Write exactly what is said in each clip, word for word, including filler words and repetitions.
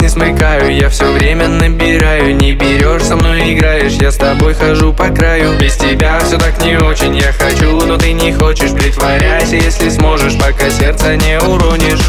не смыкаю, я все время набираю. Не берешь, со мной играешь, я с тобой хожу по краю. Без тебя все так не очень, я хочу, но ты не хочешь. Притворяйся, если сможешь, пока сердце не уронишь.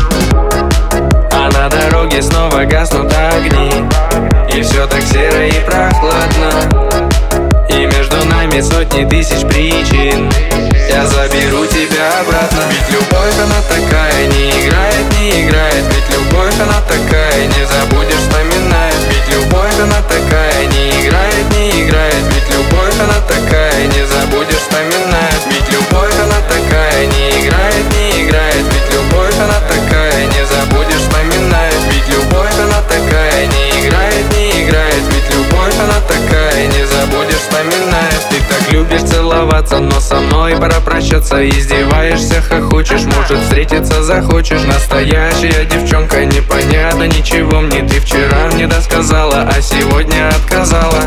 А на дороге снова гаснут огни, и все так серо и прохладно. И между нами сотни тысяч причин. Я заберу тебя обратно. Ведь любовь она такая, не играет, не играет. Ведь любовь она такая, не забудешь, вспоминает. Ведь любовь она такая, не играет, не играет. Ведь любовь она такая, не забудешь, вспоминает. Ведь любовь она такая, не играет, не играет. Ведь любовь она такая, не забудешь, вспоминает. Ведь любовь она такая, не играет, не играет. Ведь любовь она такая, не забудешь, вспоминает. Ты так любишь целоваться, но со мной пора прощаться. Издеваешься, хохочешь, может встретиться захочешь. Настоящая девчонка, непонятно ничего мне. Ты вчера мне досказала, а сегодня отказала.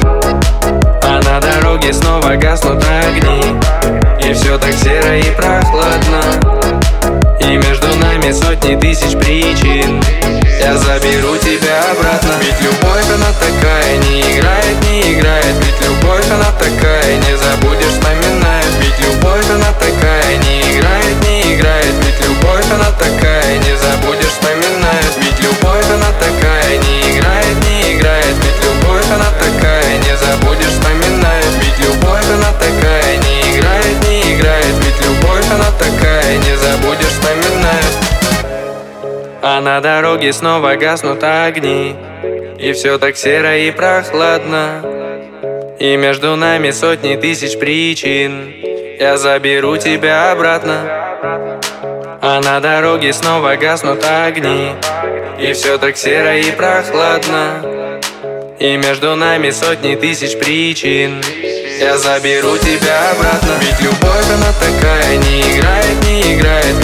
А на дороге снова гаснут огни, и все так серо и прохладно. И между нами сотни тысяч причин. Я заберу тебя обратно. Ведь любовь она такая, не играет, не играет. Ведь любовь она такая, не забудешь, вспоминает. Ведь любовь она такая, не играет, не играет. Ведь любовь она такая, не забудешь, вспоминает. Ведь любовь она такая, не играет, не играет. Ведь любовь она такая, не забудешь, вспоминает. Ведь любовь она такая, не играет, не играет. Ведь любовь она такая, не забудешь, вспоминает. А на дороге снова гаснут огни, и все так серо и прохладно. И между нами сотни тысяч причин. Я заберу тебя обратно. А на дороге снова гаснут огни, и все так серо и прохладно. И между нами сотни тысяч причин. Я заберу тебя обратно. Ведь любовь она такая, не играет, не играет.